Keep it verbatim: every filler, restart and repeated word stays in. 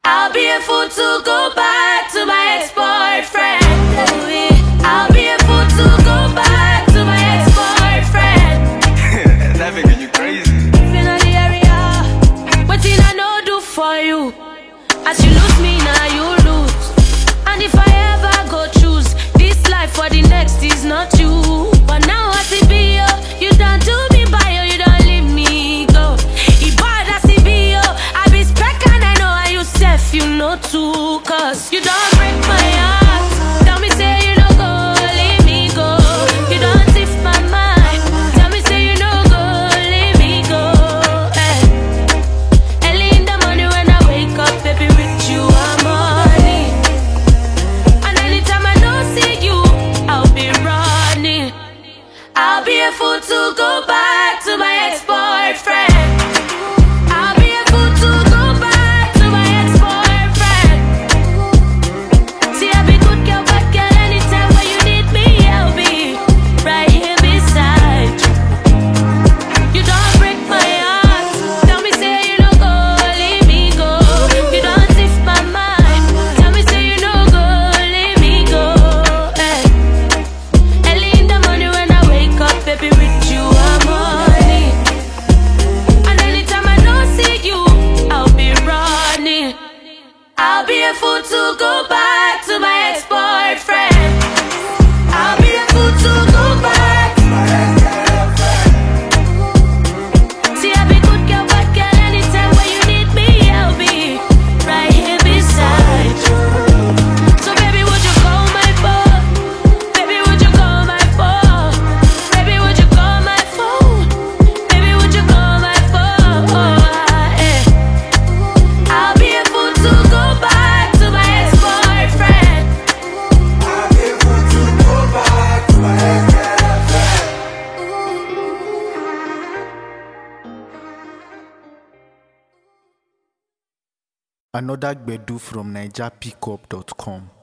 I'll be a fool to go back to my ex-boyfriend. I'll be a fool to go back to my ex-boyfriend. That making you crazy. Living on the area, what did I know do for you? As you lose me, now you lose. And if I ever go choose this life for the next is not you. But now I see be you, you don't do me by you, you don't leave me go. If I see be you, I be spec and I know how you self, you know too. Cause you don't break my heart. Tell me say you don't go, leave me go. You don't tiff my mind. Tell me say you don't go, leave me go. Hey. Early in the morning when I wake up, baby, with you I'm money. And anytime I don't see you, I'll be running. I'll be a fool to go back to my ex-boyfriend. I'll be a fool to go back to my ex-boyfriend. See, I'll be good girl, bad girl, anytime when you need me, I'll be right here beside you. You don't break my heart. Tell me say you don't go, leave me go. You don't tiff my mind. Tell me say you don't go, leave me go. Hey. Early in the morning when I wake up, baby, with you I'm money. And anytime I don't see you, I'll be running. I'll be a fool to go back to my ex-boyfriend. I'll be a fool to go back to my ex-girlfriend. See, I'll be good girl, bad girl, anytime when you need me, I'll be right here beside you. So baby, would you call my phone? Baby, would you call my phone? Baby, would you call my phone? Baby, would you call my phone? Eh. I'll be a fool to go back to my ex-boyfriend. I'll be able to go back to my ex-girlfriend. Another Gbedu from Niger Pickup dot com.